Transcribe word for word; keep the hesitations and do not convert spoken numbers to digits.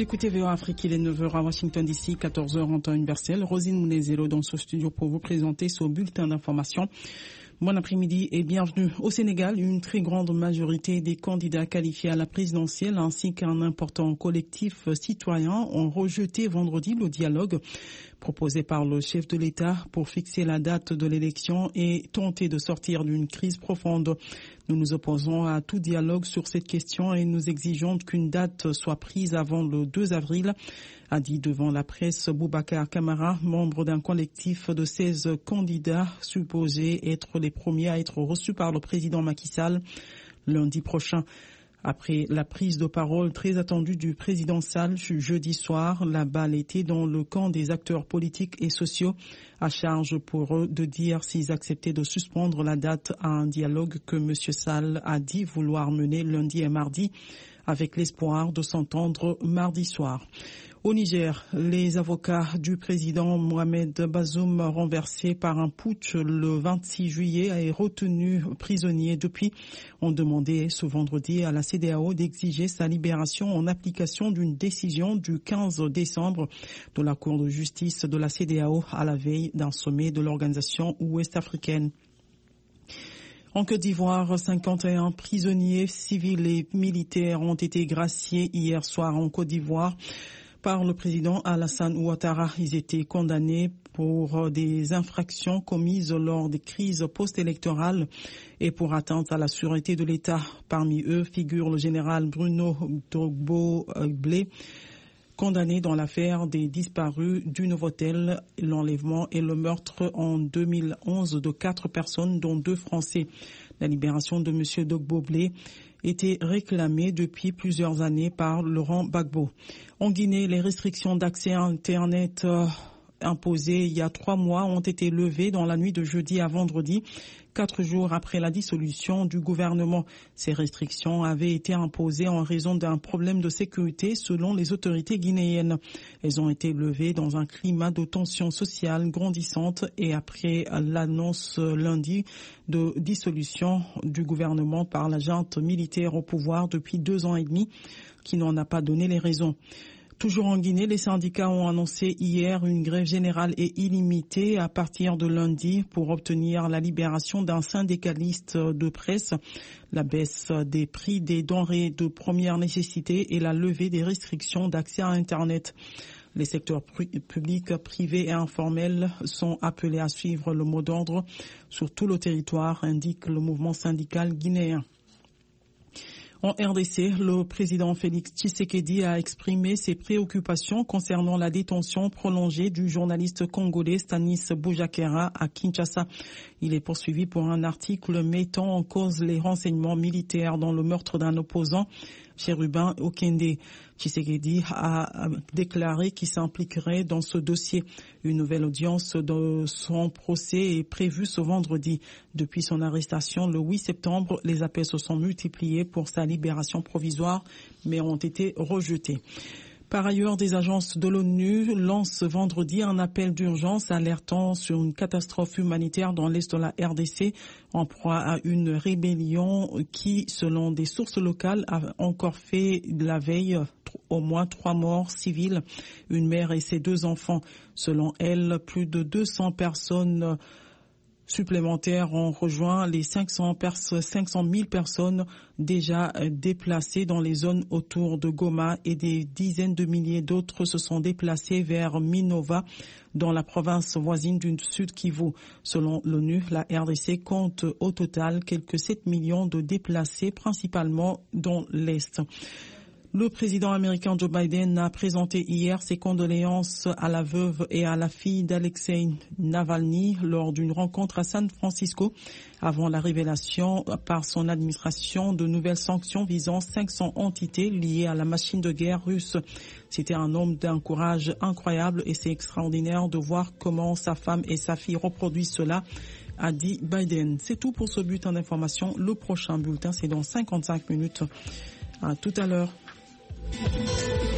écoutez V O A Afrique, il est neuf heures à Washington D C, quatorze heures en temps universel. Rosine Mounezelo dans ce studio pour vous présenter ce bulletin d'information. Bon après-midi et bienvenue. Au Sénégal, une très grande majorité des candidats qualifiés à la présidentielle ainsi qu'un important collectif citoyen ont rejeté vendredi le dialogue proposé par le chef de l'État pour fixer la date de l'élection et tenter de sortir d'une crise profonde. Nous nous opposons à tout dialogue sur cette question et nous exigeons qu'une date soit prise avant le deux avril, a dit devant la presse Boubacar Camara, membre d'un collectif de seize candidats supposés être les premiers à être reçus par le président Macky Sall lundi prochain. Après la prise de parole très attendue du président Sall jeudi soir, la balle était dans le camp des acteurs politiques et sociaux, à charge pour eux de dire s'ils acceptaient de suspendre la date à un dialogue que M. Sall a dit vouloir mener lundi et mardi, avec l'espoir de s'entendre mardi soir. Au Niger, les avocats du président Mohamed Bazoum, renversé par un putsch le vingt-six juillet et retenu prisonnier depuis, ont demandé ce vendredi à la C E D E A O d'exiger sa libération en application d'une décision du quinze décembre de la Cour de justice de la C E D E A O à la veille d'un sommet de l'organisation ouest-africaine. En Côte d'Ivoire, cinquante et un prisonniers civils et militaires ont été graciés hier soir en Côte d'Ivoire par le président Alassane Ouattara. Ils étaient condamnés pour des infractions commises lors des crises post-électorales et pour atteinte à la sûreté de l'État. Parmi eux figure le général Bruno Dogbo-Blé, condamné dans l'affaire des disparus du Novotel, l'enlèvement et le meurtre en deux mille onze de quatre personnes, dont deux Français. La libération de M. Dogbo-Blé était réclamée depuis plusieurs années par Laurent Gbagbo. En Guinée, les restrictions d'accès à Internet euh, imposées il y a trois mois ont été levées dans la nuit de jeudi à vendredi, quatre jours après la dissolution du gouvernement. Ces restrictions avaient été imposées en raison d'un problème de sécurité selon les autorités guinéennes. Elles ont été levées dans un climat de tension sociale grandissante et après l'annonce lundi de dissolution du gouvernement par la junte militaire au pouvoir depuis deux ans et demi, qui n'en a pas donné les raisons. Toujours en Guinée, les syndicats ont annoncé hier une grève générale et illimitée à partir de lundi pour obtenir la libération d'un syndicaliste de presse, la baisse des prix des denrées de première nécessité et la levée des restrictions d'accès à Internet. Les secteurs publics, privés et informels sont appelés à suivre le mot d'ordre sur tout le territoire, indique le mouvement syndical guinéen. En R D C, le président Félix Tshisekedi a exprimé ses préoccupations concernant la détention prolongée du journaliste congolais Stanis Boujakera à Kinshasa. Il est poursuivi pour un article mettant en cause les renseignements militaires dans le meurtre d'un opposant, Chérubin Okende. Tshisekedi a déclaré qu'il s'impliquerait dans ce dossier. Une nouvelle audience de son procès est prévue ce vendredi. Depuis son arrestation le huit septembre, les appels se sont multipliés pour sa libération provisoire, mais ont été rejetés. Par ailleurs, des agences de l'ONU lancent vendredi un appel d'urgence alertant sur une catastrophe humanitaire dans l'est de la R D C en proie à une rébellion qui, selon des sources locales, a encore fait la veille au moins trois morts civiles, une mère et ses deux enfants. Selon elle, plus de deux cents personnes supplémentaires ont rejoint les cinq cents mille personnes déjà déplacées dans les zones autour de Goma et des dizaines de milliers d'autres se sont déplacées vers Minova dans la province voisine du Sud Kivu. Selon l'ONU, la R D C compte au total quelques sept millions de déplacés, principalement dans l'Est. Le président américain Joe Biden a présenté hier ses condoléances à la veuve et à la fille d'Alexei Navalny lors d'une rencontre à San Francisco avant la révélation par son administration de nouvelles sanctions visant cinq cents entités liées à la machine de guerre russe. C'était un homme d'un courage incroyable et c'est extraordinaire de voir comment sa femme et sa fille reproduisent cela, a dit Biden. C'est tout pour ce bulletin d'information. Le prochain bulletin, c'est dans cinquante-cinq minutes. À tout à l'heure.